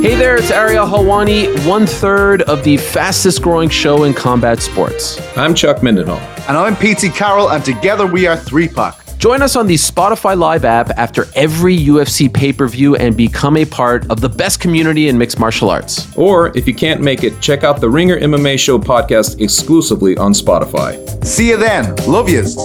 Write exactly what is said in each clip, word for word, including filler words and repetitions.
Hey there, it's Ariel Helwani, one third of the fastest growing show in combat sports. I'm Chuck Mindenhall. And I'm P T Carroll, and together we are three pack. Join us on the Spotify Live app after every U F C pay-per-view and become a part of the best community in mixed martial arts. Or, if you can't make it, check out the Ringer M M A Show podcast exclusively on Spotify. See you then. Love yous.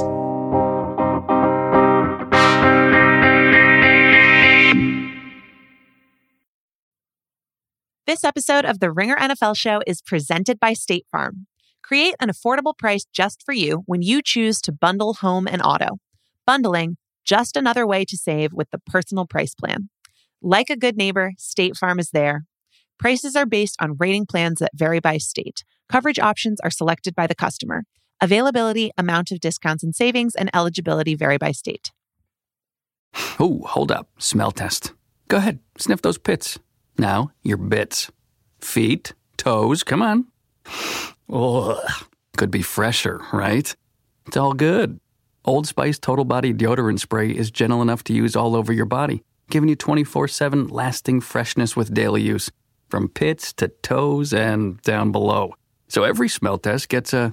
This episode of the Ringer N F L Show is presented by State Farm. Create an affordable price just for you when you choose to bundle home and auto. Bundling, just another way to save with the personal price plan. Like a good neighbor, State Farm is there. Prices are based on rating plans that vary by state. Coverage options are selected by the customer. Availability, amount of discounts and savings, and eligibility vary by state. Oh, hold up. Smell test. Go ahead. Sniff those pits. Now, your bits. Feet, toes, come on. Ugh. Could be fresher, right? It's all good. Old Spice Total Body Deodorant Spray is gentle enough to use all over your body, giving you twenty-four seven lasting freshness with daily use, from pits to toes and down below. So every smell test gets a...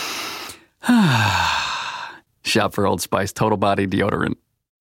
Shop for Old Spice Total Body Deodorant.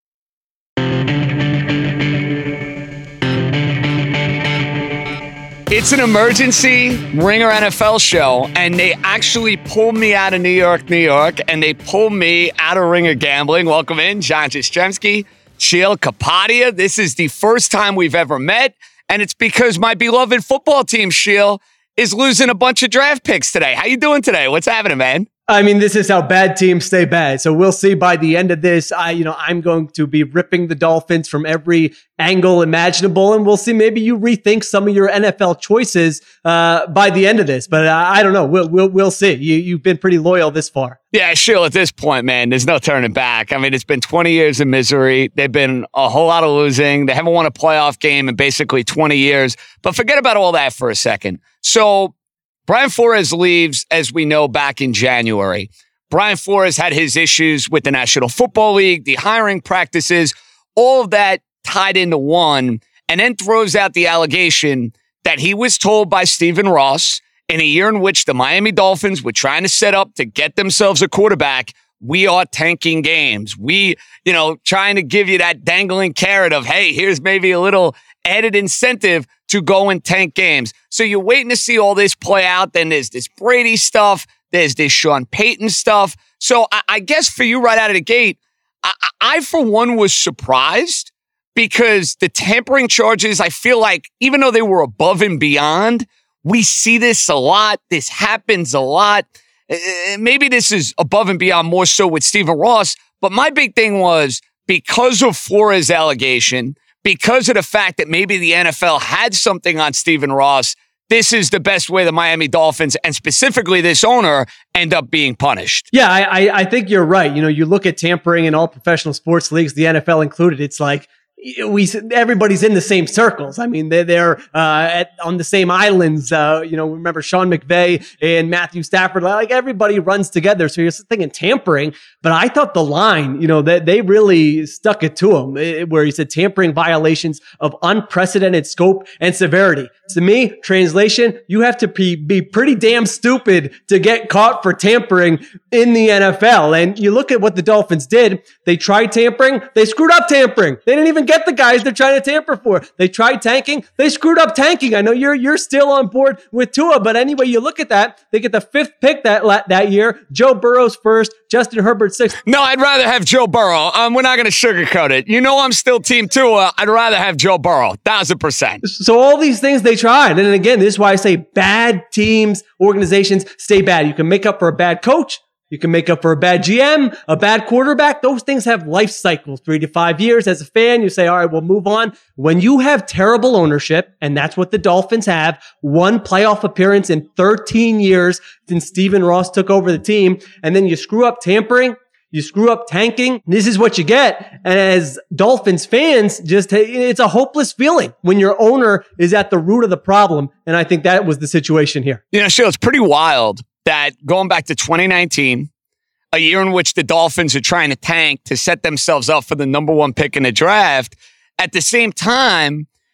It's an emergency Ringer N F L show, and they actually pulled me out of New York, New York, and they pulled me out of Ringer Gambling. Welcome in, John Jastrzemski, Sheil Kapadia. This is the first time we've ever met, and it's because my beloved football team, Sheil, is losing a bunch of draft picks today. How you doing today? What's happening, man? I mean, this is how bad teams stay bad. So we'll see by the end of this. I, you know, I'm going to be ripping the Dolphins from every angle imaginable, and we'll see. Maybe you rethink some of your N F L choices uh, by the end of this. But uh, I don't know. We'll we'll we'll see. You you've been pretty loyal this far. Yeah, sure. At this point, man, there's no turning back. I mean, it's been twenty years of misery. They've been a whole lot of losing. They haven't won a playoff game in basically twenty years. But forget about all that for a second. So Brian Flores leaves, as we know, back in January. Brian Flores had his issues with the National Football League, the hiring practices, all of that tied into one, and then throws out the allegation that he was told by Stephen Ross in a year in which the Miami Dolphins were trying to set up to get themselves a quarterback, we are tanking games. We, you know, trying to give you that dangling carrot of, hey, here's maybe a little added incentive to go and tank games. So you're waiting to see all this play out. Then there's this Brady stuff. There's this Sean Payton stuff. So I, I guess for you right out of the gate, I, I, for one, was surprised because the tampering charges, I feel like, even though they were above and beyond, we see this a lot. This happens a lot. Uh, maybe this is above and beyond more so with Stephen Ross. But my big thing was because of Flores' allegation, because of the fact that maybe the N F L had something on Stephen Ross, this is the best way the Miami Dolphins, and specifically this owner, end up being punished. Yeah, I, I think you're right. You know, you look at tampering in all professional sports leagues, the N F L included, it's like, we everybody's in the same circles. I mean, they're they're uh, at, on the same islands. Uh, you know, remember Sean McVay and Matthew Stafford? Like everybody runs together. So you're thinking tampering, but I thought the line, you know, that they really stuck it to him, it, where he said tampering violations of unprecedented scope and severity. To me, translation, you have to be, be pretty damn stupid to get caught for tampering in the N F L. And you look at what the Dolphins did. They tried tampering. They screwed up tampering. They didn't even get the guys they're trying to tamper for. They tried tanking. They screwed up tanking. I know you're you're still on board with Tua, but anyway, you look at that. They get the fifth pick that that year. Joe Burrow's first. Justin Herbert sixth. No, I'd rather have Joe Burrow. Um, we're not going to sugarcoat it. You know I'm still Team Tua. I'd rather have Joe Burrow. Thousand percent. So all these things they tried. And again, this is why I say bad teams, organizations stay bad. You can make up for a bad coach. You can make up for a bad G M, a bad quarterback. Those things have life cycles, three to five years. As a fan, you say, all right, we'll move on. When you have terrible ownership, and that's what the Dolphins have, one playoff appearance in thirteen years since Stephen Ross took over the team, and then you screw up tampering, you screw up tanking, this is what you get. And as Dolphins fans, just it's a hopeless feeling when your owner is at the root of the problem. And I think that was the situation here. You know, Sheil, it's pretty wild that going back to twenty nineteen, a year in which the Dolphins are trying to tank to set themselves up for the number one pick in the draft, at the same time,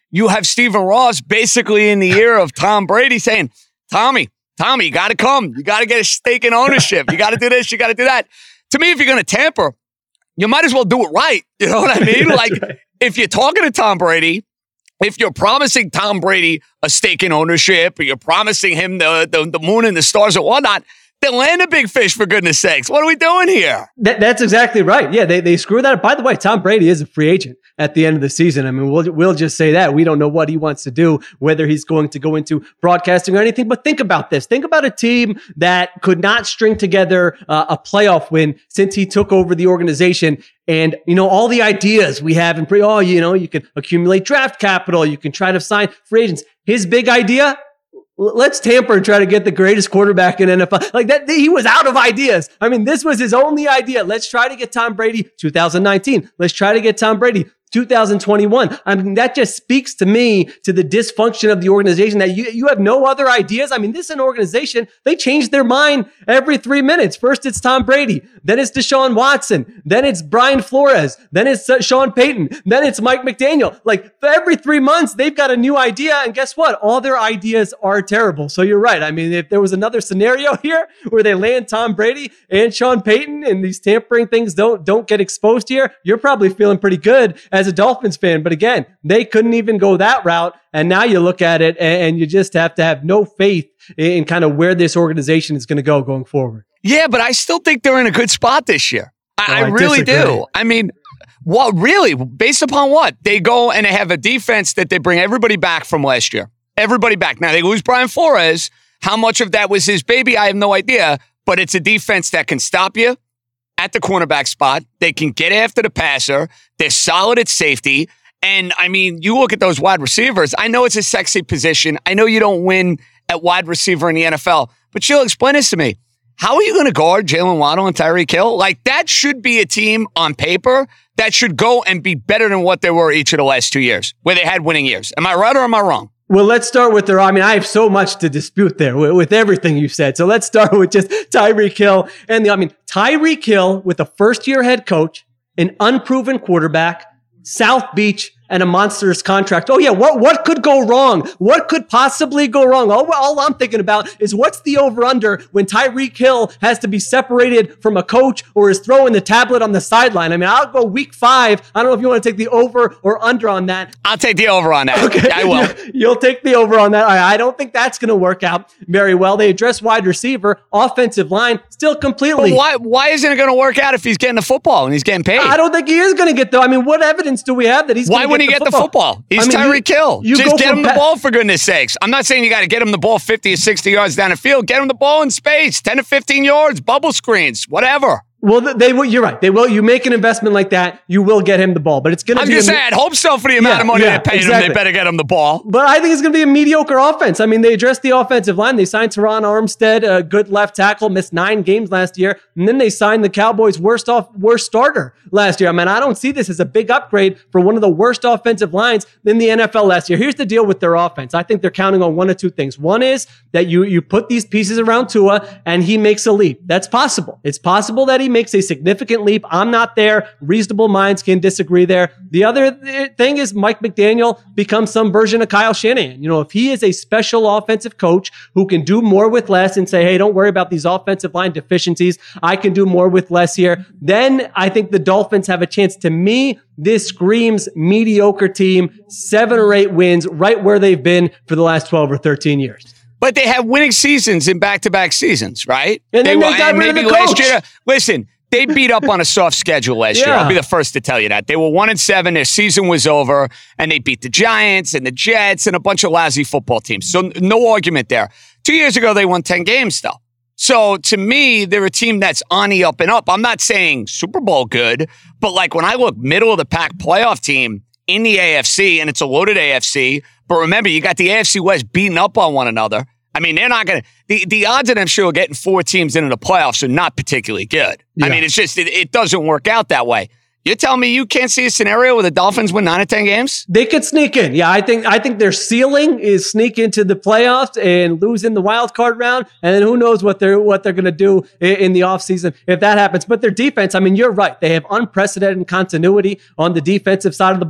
you have Stephen Ross basically in the ear of Tom Brady saying, Tommy, Tommy, you got to come. You got to get a stake in ownership. You got to do this. You got to do that. To me, if you're going to tamper, you might as well do it right. You know what I mean? Like, right. If you're talking to Tom Brady, if you're promising Tom Brady a stake in ownership, or you're promising him the, the, the moon and the stars and whatnot, then land a big fish, for goodness sakes. What are we doing here? That, that's exactly right. Yeah, they, they screw that up. By the way, Tom Brady is a free agent at the end of the season. I mean, we'll, we'll just say that. We don't know what he wants to do, whether he's going to go into broadcasting or anything. But think about this. Think about a team that could not string together uh, a playoff win since he took over the organization. And, you know, all the ideas we have in pre, oh, you know, you can accumulate draft capital. You can try to sign free agents. His big idea, let's tamper and try to get the greatest quarterback in N F L. Like that, he was out of ideas. I mean, this was his only idea. Let's try to get Tom Brady two thousand nineteen. Let's try to get Tom Brady two thousand twenty-one. I mean, that just speaks to me to the dysfunction of the organization, that you, you have no other ideas. I mean, this is an organization, they change their mind every three minutes. First, it's Tom Brady. Then it's Deshaun Watson. Then it's Brian Flores. Then it's uh, Sean Payton. Then it's Mike McDaniel. Like every three months, they've got a new idea. And guess what? All their ideas are terrible. So you're right. I mean, if there was another scenario here where they land Tom Brady and Sean Payton and these tampering things don't, don't get exposed here, you're probably feeling pretty good as a Dolphins fan. But again, they couldn't even go that route. And now you look at it and you just have to have no faith in kind of where this organization is going to go going forward. Yeah, but I still think they're in a good spot this year. I, oh, I, I really disagree. do. I mean, what really, based upon what? They go and they have a defense that they bring everybody back from last year. Everybody back. Now, they lose Brian Flores. How much of that was his baby? I have no idea. But it's a defense that can stop you at the cornerback spot. They can get after the passer. They're solid at safety. And, I mean, you look at those wide receivers. I know it's a sexy position. I know you don't win at wide receiver in the N F L. But Sheila, explain this to me. How are you going to guard Jalen Waddle and Tyreek Hill? Like, that should be a team on paper that should go and be better than what they were each of the last two years, where they had winning years. Am I right or am I wrong? Well, let's start with their, I mean, I have so much to dispute there with, with everything you said. So let's start with just Tyreek Hill. And the, I mean, Tyreek Hill with a first-year head coach, an unproven quarterback, South Beach, and a monstrous contract. Oh yeah, what what could go wrong? What could possibly go wrong? All, all I'm thinking about is what's the over-under when Tyreek Hill has to be separated from a coach or is throwing the tablet on the sideline. I mean, I'll go week five. I don't know if you want to take the over or under on that. I'll take the over on that. Okay, I will. You'll take the over on that. I, I don't think that's going to work out very well. They address wide receiver, offensive line, still completely. But why why isn't it going to work out if he's getting the football and he's getting paid? I don't think he is going to get the. I mean, what evidence do we have that he's? Why wouldn't he get the football? He's I mean, Tyreek Hill. Just get him the ball, for goodness sakes. I'm not saying you got to get him the ball fifty or sixty yards down the field. Get him the ball in space, ten to fifteen yards, bubble screens, whatever. Well, they will. You're right. They will. You make an investment like that, you will get him the ball. But it's going to. I'm be just saying, I'd hope so for the amount yeah, of money yeah, they're paying exactly. him. They better get him the ball. But I think it's going to be a mediocre offense. I mean, they addressed the offensive line. They signed Teron Armstead, a good left tackle, missed nine games last year, and then they signed the Cowboys' worst off worst starter last year. I mean, I don't see this as a big upgrade for one of the worst offensive lines in the N F L last year. Here's the deal with their offense. I think they're counting on one of two things. One is that you you put these pieces around Tua and he makes a leap. That's possible. It's possible that he makes a significant leap. I'm not there. Reasonable minds can disagree there. The other th- thing is Mike McDaniel becomes some version of Kyle Shanahan. You know, if he is a special offensive coach who can do more with less and say, hey, don't worry about these offensive line deficiencies. I can do more with less here. Then I think the Dolphins have a chance. To me, this screams mediocre team, seven or eight wins, right where they've been for the last twelve or thirteen years. But they have winning seasons in back-to-back seasons, right? And then they, they got and rid maybe of the last coach. year. Listen, they beat up on a soft schedule last yeah. year. I'll be the first to tell you that. They were one and seven. Their season was over, and they beat the Giants and the Jets and a bunch of lousy football teams. So no argument there. Two years ago, they won ten games, though. So to me, they're a team that's on the up and up. I'm not saying Super Bowl good, but like when I look middle of the pack playoff team in the A F C, and it's a loaded A F C, but remember, you got the A F C West beating up on one another. I mean, they're not going to, the, the odds of them sure getting four teams into the playoffs are not particularly good. Yeah. I mean, it's just, it, it doesn't work out that way. You're telling me you can't see a scenario where the Dolphins win nine or ten games? They could sneak in. Yeah, I think I think their ceiling is sneak into the playoffs and lose in the wild card round. And then who knows what they're what they're going to do in, in the offseason if that happens. But their defense, I mean, you're right. They have unprecedented continuity on the defensive side of the ball.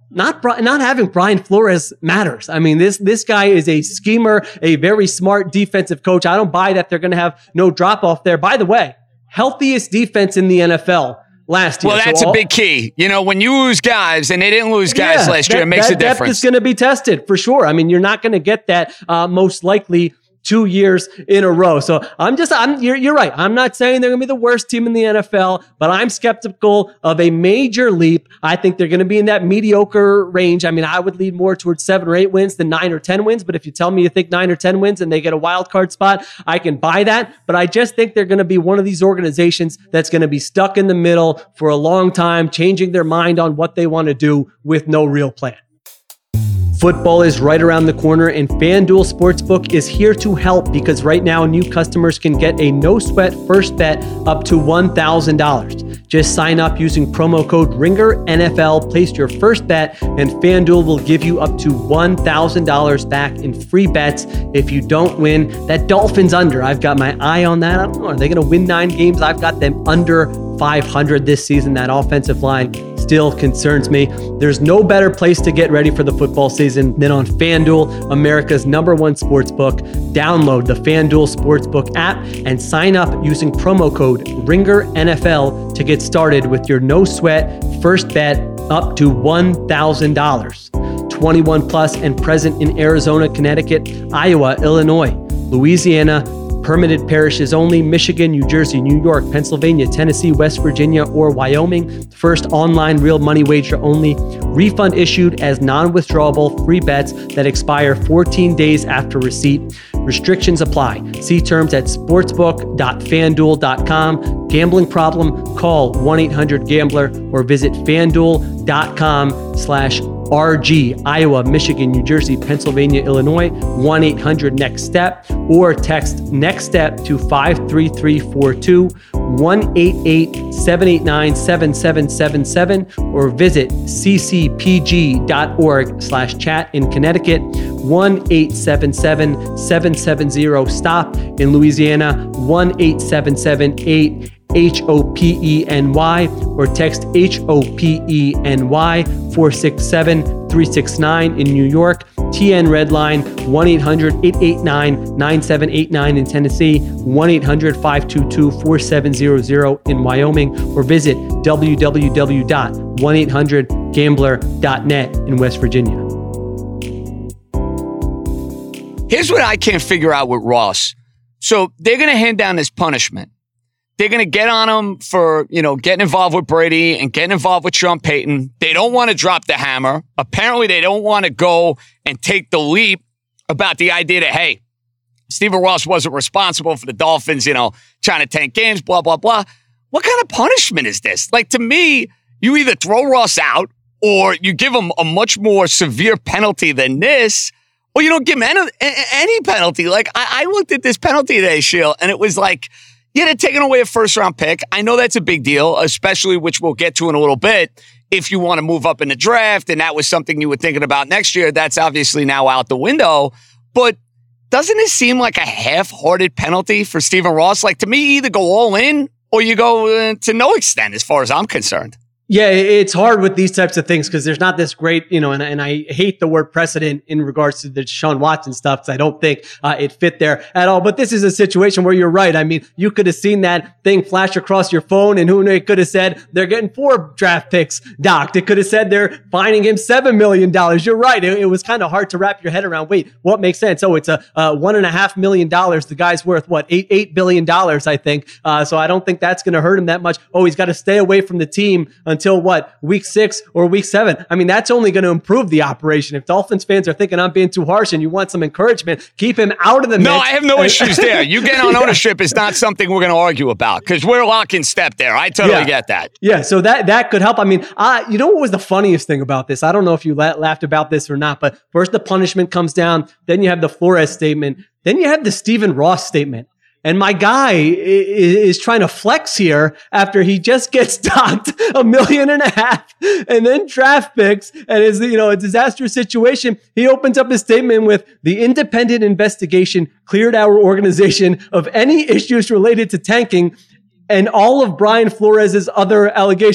not not having Brian Flores matters. I mean, this this guy is a schemer, a very smart defensive coach. I don't buy that they're going to have no drop off there. By the way, healthiest defense in the N F L last year. Well, that's so all, a big key. You know, when you lose guys, and they didn't lose guys yeah, last year, that, it makes that a difference. Depth is going to be tested for sure. I mean, you're not going to get that uh, most likely two years in a row. So I'm just, I'm, you're, you're right. I'm not saying they're going to be the worst team in the N F L, but I'm skeptical of a major leap. I think they're going to be in that mediocre range. I mean, I would lead more towards seven or eight wins than nine or ten wins. But if you tell me you think nine or ten wins and they get a wild card spot, I can buy that. But I just think they're going to be one of these organizations that's going to be stuck in the middle for a long time, changing their mind on what they want to do with no real plan. Football is right around the corner, and FanDuel Sportsbook is here to help because right now new customers can get a no-sweat first bet up to one thousand dollars. Just sign up using promo code ringer N F L, place your first bet, and FanDuel will give you up to one thousand dollars back in free bets if you don't win. That Dolphins under, I've got my eye on that. I don't know, are they going to win nine games? I've got them under five hundred this season. That offensive line still concerns me. There's no better place to get ready for the football season than on FanDuel, America's number one sportsbook. Download the FanDuel Sportsbook app and sign up using promo code ringer N F L to get started with your no-sweat first bet up to one thousand dollars. twenty-one plus and present in Arizona, Connecticut, Iowa, Illinois, Louisiana, permitted parishes only, Michigan, New Jersey, New York, Pennsylvania, Tennessee, West Virginia, or Wyoming. First online real money wager only. Refund issued as non-withdrawable free bets that expire fourteen days after receipt. Restrictions apply. See terms at sportsbook dot fanduel dot com. Gambling problem? Call one eight hundred gambler or visit fanduel dot com slash R G, Iowa, Michigan, New Jersey, Pennsylvania, Illinois, one eight hundred next step, or text next step to five three three four two, one eight eight seven eight nine seven seven seven seven, or visit c c p g dot org slash chat in Connecticut, one eight seven seven seven seven zero stop in Louisiana, one eight seven seven eight H O P E N Y, or text H O P E N Y four six seven three six nine in New York, T N Redline one eight hundred eight eight nine nine seven eight nine in Tennessee, one eight hundred five two two four seven zero zero in Wyoming, or visit w w w dot one eight hundred gambler dot net in West Virginia. Here's what I can't figure out with Ross. So they're going to hand down this punishment. They're going to get on him for, you know, getting involved with Brady and getting involved with Sean Payton. They don't want to drop the hammer. Apparently, they don't want to go and take the leap about the idea that, hey, Stephen Ross wasn't responsible for the Dolphins, you know, trying to tank games, blah, blah, blah. What kind of punishment is this? Like, to me, you either throw Ross out or you give him a much more severe penalty than this, or you don't give him any, any penalty. Like, I, I looked at this penalty today, Sheil, and it was like, yeah, they're taking away a first-round pick. I know that's a big deal, especially, which we'll get to in a little bit, if you want to move up in the draft, and that was something you were thinking about next year. That's obviously now out the window. But doesn't it seem like a half-hearted penalty for Stephen Ross? Like, to me, either go all in or you go uh, to no extent as far as I'm concerned. Yeah, it's hard with these types of things because there's not this great, you know, and, and I hate the word precedent in regards to the Deshaun Watson stuff because I don't think uh, it fit there at all. But this is a situation where you're right. I mean, you could have seen that thing flash across your phone and who knew, it could have said they're getting four draft picks docked. It could have said they're fining him seven million dollars. You're right. It, it was kind of hard to wrap your head around. Wait, what makes sense? Oh, it's a uh, one and a half million dollars. The guy's worth what? Eight, eight billion dollars, I think. Uh, so I don't think that's going to hurt him that much. Oh, he's got to stay away from the team until what? Week six or week seven. I mean, that's only going to improve the operation. If Dolphins fans are thinking I'm being too harsh and you want some encouragement, keep him out of the mix. No, I have no issues there. You get on ownership is not something we're going to argue about because we're lock in step there. I totally yeah. get that. Yeah, so that that could help. I mean, uh, you know what was the funniest thing about this? I don't know if you la- laughed about this or not, but first the punishment comes down, then you have the Flores statement, then you have the Stephen Ross statement. And my guy is trying to flex here after he just gets docked a million and a half and then draft picks and is, you know, a disastrous situation. He opens up his statement with the independent investigation cleared our organization of any issues related to tanking and all of Brian Flores' other allegations.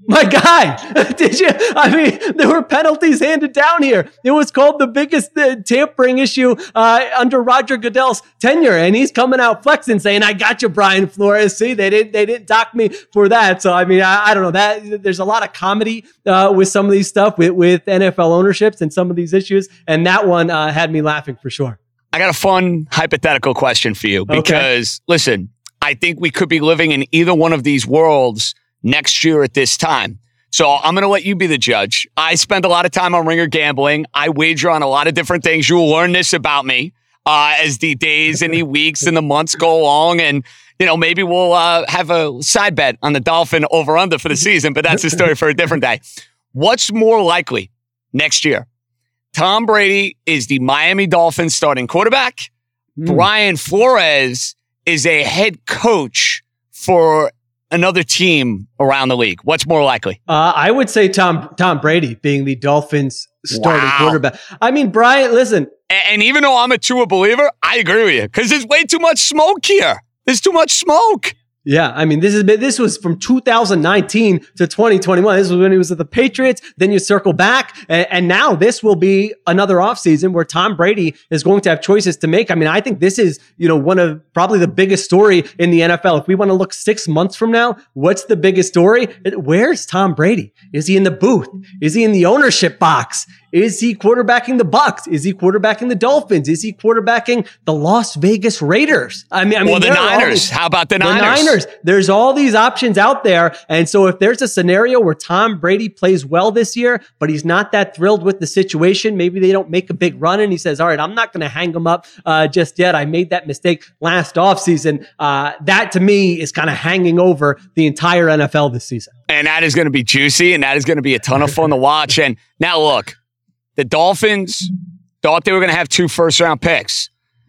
My guy, did you? I mean, there were penalties handed down here. It was called the biggest uh, tampering issue uh, under Roger Goodell's tenure, and he's coming out flexing, saying, "I got you, Brian Flores." See, they didn't, they didn't dock me for that. So, I mean, I, I don't know. That there's a lot of comedy uh, with some of these stuff with, with N F L ownerships and some of these issues, and that one uh, had me laughing for sure. I got a fun hypothetical question for you because, okay. listen, I think we could be living in either one of these worlds next year at this time. So I'm going to let you be the judge. I spend a lot of time on Ringer Gambling. I wager on a lot of different things. You will learn this about me uh, as the days and the weeks and the months go along. And, you know, maybe we'll uh, have a side bet on the Dolphin over-under for the season, but that's a story for a different day. What's more likely next year? Tom Brady is the Miami Dolphins starting quarterback. Mm. Brian Flores is a head coach for another team around the league. What's more likely? Uh, I would say Tom Tom Brady being the Dolphins starting wow. quarterback. I mean, Brian, listen. And, and even though I'm a Tua believer, I agree with you because there's way too much smoke here. There's too much smoke. Yeah, I mean, this is this was from two thousand nineteen to twenty twenty-one. This was when he was at the Patriots. Then you circle back, and, and now this will be another offseason where Tom Brady is going to have choices to make. I mean, I think this is, you know, one of probably the biggest story in the N F L. If we want to look six months from now, what's the biggest story? Where's Tom Brady? Is he in the booth? Is he in the ownership box? Is he quarterbacking the Bucs? Is he quarterbacking the Dolphins? Is he quarterbacking the Las Vegas Raiders? I mean, I mean, or the Niners. These, How about the Niners? The Niners. There's all these options out there. And so if there's a scenario where Tom Brady plays well this year, but he's not that thrilled with the situation, maybe they don't make a big run and he says, all right, I'm not going to hang him up uh, just yet. I made that mistake last offseason. Uh, that to me is kind of hanging over the entire N F L this season. And that is going to be juicy and that is going to be a ton of fun to watch. And now look, the Dolphins thought they were going to have two first-round picks.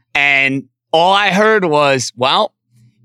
And all I heard was, well,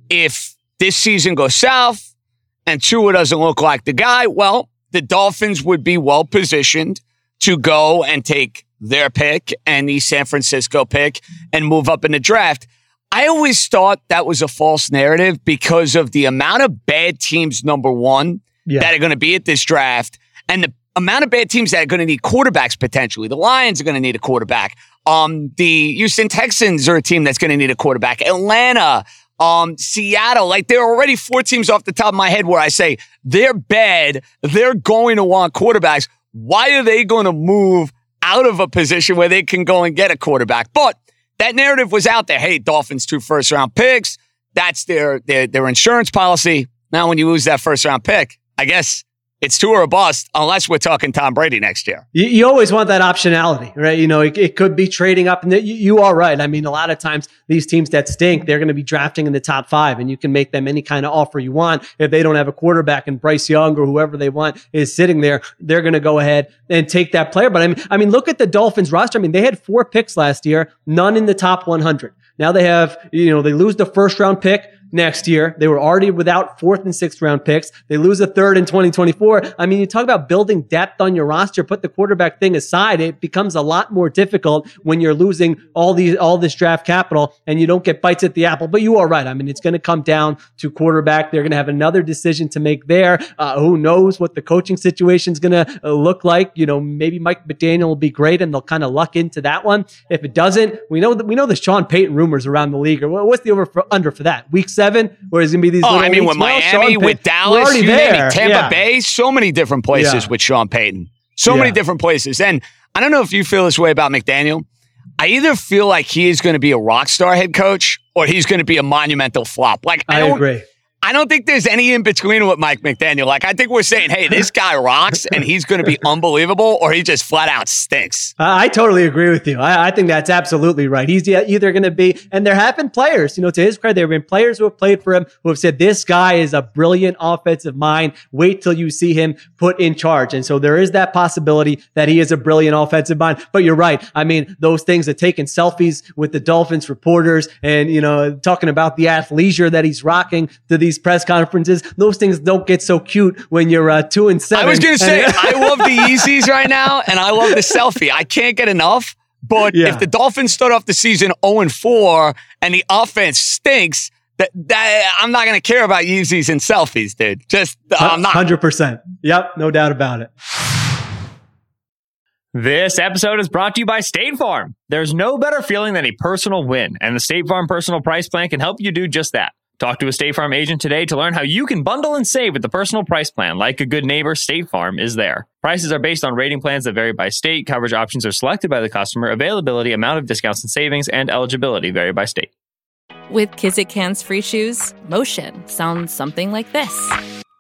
if this season goes south and Tua doesn't look like the guy, well, the Dolphins would be well-positioned to go and take their pick and the San Francisco pick and move up in the draft. I always thought that was a false narrative because of the amount of bad teams, number one, yeah. that are going to be at this draft and the amount of bad teams that are going to need quarterbacks potentially. The Lions are going to need a quarterback. Um, the Houston Texans are a team that's going to need a quarterback. Atlanta, um, Seattle, like there are already four teams off the top of my head where I say they're bad. They're going to want quarterbacks. Why are they going to move out of a position where they can go and get a quarterback? But that narrative was out there. Hey, Dolphins, two first round picks. That's their, their, their insurance policy. Now, when you lose that first round pick, I guess it's two or a bust, unless we're talking Tom Brady next year. You, you always want that optionality, right? You know, it, it could be trading up. And you, you are right. I mean, a lot of times these teams that stink, they're going to be drafting in the top five, and you can make them any kind of offer you want. If they don't have a quarterback and Bryce Young or whoever they want is sitting there, they're going to go ahead and take that player. But I mean, I mean, look at the Dolphins roster. I mean, they had four picks last year, none in the top one hundred. Now they have, you know, they lose the first round pick next year. They were already without fourth and sixth round picks. They lose a third in twenty twenty-four. I mean, you talk about building depth on your roster, put the quarterback thing aside. It becomes a lot more difficult when you're losing all these, all this draft capital and you don't get bites at the apple. But you are right. I mean, it's going to come down to quarterback. They're going to have another decision to make there. Uh, who knows what the coaching situation is going to uh, look like? You know, maybe Mike McDaniel will be great and they'll kind of luck into that one. If it doesn't, we know that we know the Sean Payton rumors around the league. Or what's the over for, under for that? Week seven, where is going to be these? Oh, little I mean, weeks? with Well, Miami, Sean with Payton, Dallas, you there. name it, Tampa yeah. Bay, so many different places Yeah. with Sean Payton. So Yeah. many different places. And I don't know if you feel this way about McDaniel. I either feel like he is going to be a rock star head coach or he's going to be a monumental flop. Like I, I don't, agree. I don't think there's any in between with Mike McDaniel. Like I think we're saying, hey, this guy rocks and he's going to be unbelievable, or he just flat out stinks. I I totally agree with you. I, I think that's absolutely right. He's either going to be, and there have been players, you know, to his credit, there have been players who have played for him who have said, this guy is a brilliant offensive mind. Wait till you see him put in charge. And so there is that possibility that he is a brilliant offensive mind. But you're right. I mean, those things of taking selfies with the Dolphins reporters and, you know, talking about the athleisure that he's rocking to these press conferences, those things don't get so cute when you're uh, two and seven. I was going to say, I love the Yeezys right now, and I love the selfie. I can't get enough. But Yeah. if the Dolphins start off the season oh and four and the offense stinks, That, that I'm not going to care about Yeezys and selfies, dude. Just uh, I'm not. one hundred percent. Yep, no doubt about it. This episode is brought to you by State Farm. There's no better feeling than a personal win, and the State Farm Personal Price Plan can help you do just that. Talk to a State Farm agent today to learn how you can bundle and save with the Personal Price Plan. Like a good neighbor, State Farm is there. Prices are based on rating plans that vary by state. Coverage options are selected by the customer. Availability, amount of discounts and savings, and eligibility vary by state. With Kizik hands-free shoes, motion sounds something like this.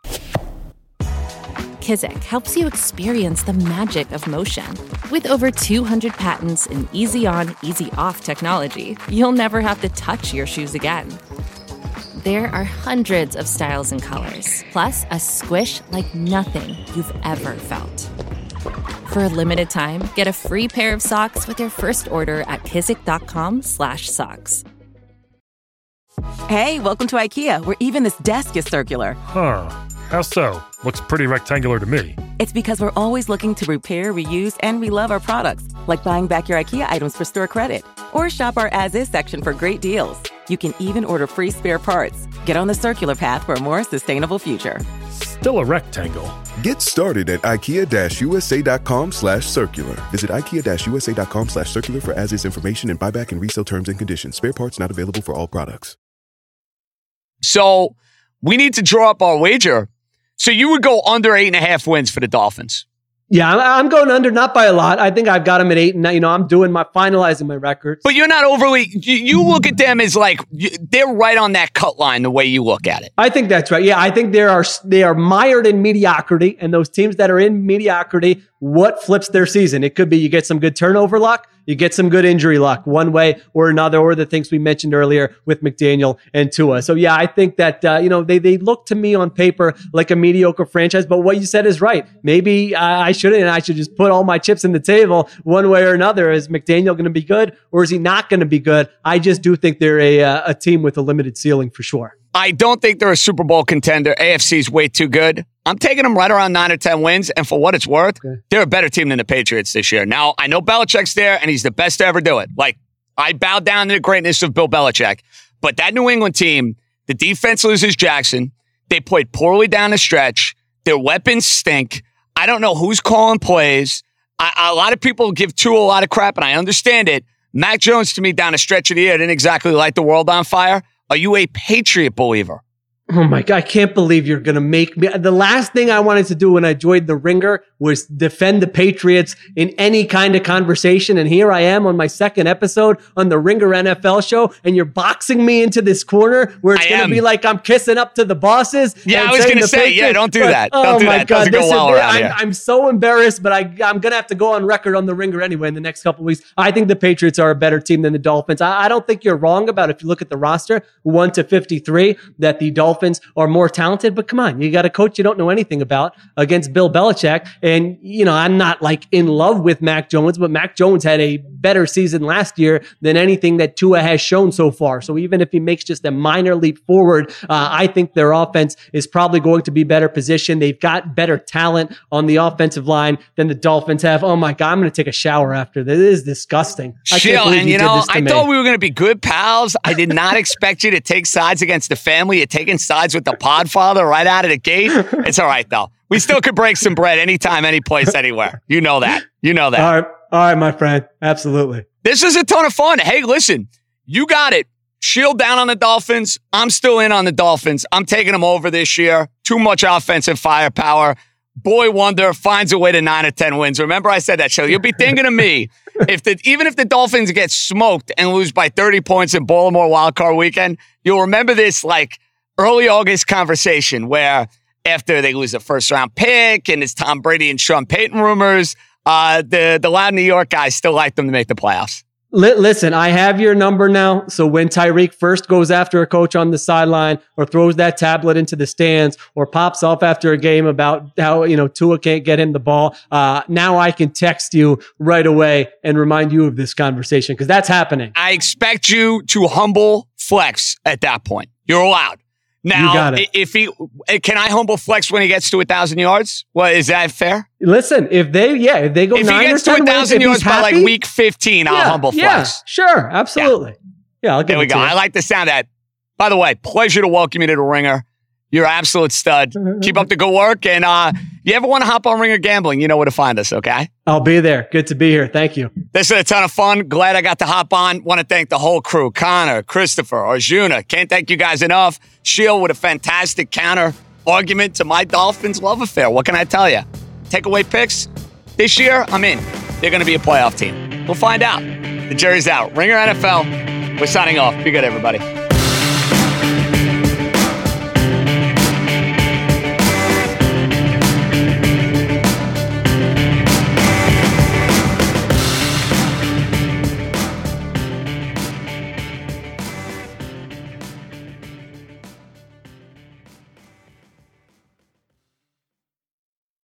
Kizik helps you experience the magic of motion. With over two hundred patents and easy-on, easy-off technology, you'll never have to touch your shoes again. There are hundreds of styles and colors, plus a squish like nothing you've ever felt. For a limited time, get a free pair of socks with your first order at kizik.com slash socks. Hey, welcome to IKEA, where even this desk is circular. Huh. How so? Looks pretty rectangular to me. It's because we're always looking to repair, reuse, and relove our products, like buying back your IKEA items for store credit. Or shop our as-is section for great deals. You can even order free spare parts. Get on the circular path for a more sustainable future. Still a rectangle. Get started at ikea-usa.com slash circular. Visit ikea-usa.com slash circular for as-is information and buyback and resale terms and conditions. Spare parts not available for all products. So we need to draw up our wager. So you would go under eight and a half wins for the Dolphins. Yeah, I'm, I'm going under, not by a lot. I think I've got them at eight, and you know, I'm doing my finalizing my records. But you're not overly. You, you look at them as like you, they're right on that cut line. The way you look at it, I think that's right. Yeah, I think there are they are mired in mediocrity, and those teams that are in mediocrity, what flips their season? It could be you get some good turnover luck, you get some good injury luck, one way or another, or the things we mentioned earlier with McDaniel and Tua. So yeah, I think that uh, you know they they look to me on paper like a mediocre franchise. But what you said is right. Maybe uh, I shouldn't, and I should just put all my chips in the table one way or another. Is McDaniel going to be good, or is he not going to be good? I just do think they're a uh, a team with a limited ceiling for sure. I don't think they're a Super Bowl contender. A F C's way too good. I'm taking them right around nine or ten wins, and for what it's worth, okay, they're a better team than the Patriots this year. Now, I know Belichick's there, and he's the best to ever do it. Like, I bow down to the greatness of Bill Belichick. But that New England team, the defense loses Jackson. They played poorly down the stretch. Their weapons stink. I don't know who's calling plays. I, a lot of people give Tua a lot of crap, and I understand it. Mac Jones, to me, down the stretch of the year, didn't exactly light the world on fire. Are you a Patriot believer? Oh my God, I can't believe you're going to make me. The last thing I wanted to do when I joined The Ringer was defend the Patriots in any kind of conversation. And here I am on my second episode on the Ringer N F L show, and you're boxing me into this corner where it's going to be like I'm kissing up to the bosses. Yeah, I was going to say, Patriots, yeah, don't do but, that. Don't oh do my that. God, Doesn't go well is, around I'm, here. I'm so embarrassed, but I, I'm going to have to go on record on the Ringer anyway in the next couple of weeks. I think the Patriots are a better team than the Dolphins. I, I don't think you're wrong about, if you look at the roster, one to fifty-three, that the Dolphins are more talented, but come on, you got a coach you don't know anything about against Bill Belichick. And, you know, I'm not like in love with Mac Jones, but Mac Jones had a better season last year than anything that Tua has shown so far. So even if he makes just a minor leap forward, uh, I think their offense is probably going to be better positioned. They've got better talent on the offensive line than the Dolphins have. Oh my God, I'm going to take a shower after this. This is disgusting. I Chill, can't believe and you you did know, this to I me. thought we were going to be good pals. I did not expect you to take sides against the family. You're taking sides with the Podfather right out of the gate. It's all right, though. We still could break some bread anytime, any place, anywhere. You know that. You know that. All right, all right, my friend. Absolutely. This is a ton of fun. Hey, listen, you got it. Shield down on the Dolphins. I'm still in on the Dolphins. I'm taking them over this year. Too much offensive firepower. Boy wonder finds a way to nine or ten wins. Remember I said that, show. You'll be thinking of me. If the even if the Dolphins get smoked and lose by thirty points in Baltimore wildcard weekend, you'll remember this like early August conversation where after they lose a first round pick and it's Tom Brady and Sean Payton rumors, uh, the, the loud New York guys still like them to make the playoffs. Listen, I have your number now. So when Tyreek first goes after a coach on the sideline or throws that tablet into the stands or pops off after a game about how, you know, Tua can't get him the ball, uh, now I can text you right away and remind you of this conversation because that's happening. I expect you to humble flex at that point. You're allowed. Now, you got it. if he can I humble flex when he gets to a thousand yards? Well, is that fair? Listen, if they, yeah, if they go if nine he gets or ten to a thousand wins, yards by happy, like week fifteen, I'll yeah, humble yeah, flex. Sure, absolutely. Yeah, yeah I'll give there we it go. to you. I like the sound of that. By the way, pleasure to welcome you to the Ringer. You're an absolute stud. Keep up the good work. And uh, you ever want to hop on Ringer Gambling, you know where to find us, okay? I'll be there. Good to be here. Thank you. This is a ton of fun. Glad I got to hop on. Want to thank the whole crew. Connor, Christopher, Arjuna. Can't thank you guys enough. Sheil with a fantastic counter argument to my Dolphins love affair. What can I tell you? Takeaway picks? This year, I'm in. They're going to be a playoff team. We'll find out. The jury's out. Ringer N F L. We're signing off. Be good, everybody.